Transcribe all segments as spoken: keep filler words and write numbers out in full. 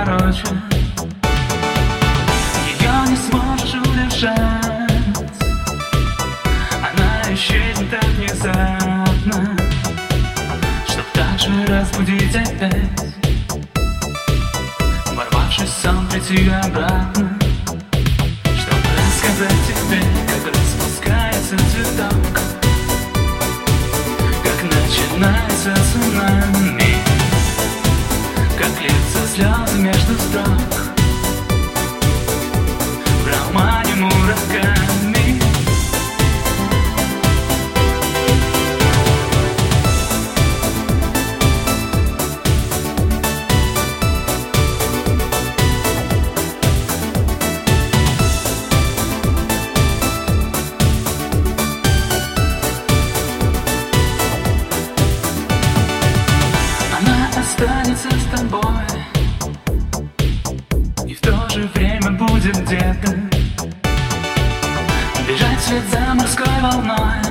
короче. Ее не сможешь удержать, она исчезнет так внезапно, чтоб так же разбудить опять, ворвавшись в сон, прийти обратно, чтоб рассказать тебе, как распускается цветок, как начинается цунами, как льются слезы между строк в романе Мураками. Останется с тобой и в то же время будет где-то бежать вслед за морской волной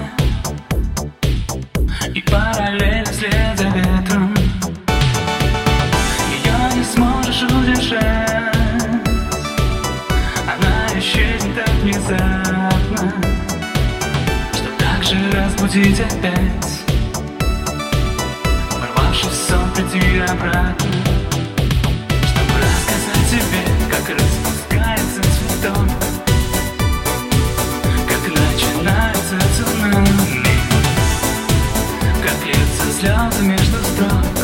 и параллельно вслед за ветром. Ее не сможешь удержать, она исчезнет так внезапно, чтоб так же разбудить опять, сон, прийти обратно, чтобы рассказать тебе, как распускается цветок, как начинается цунами, как льются слезы между строк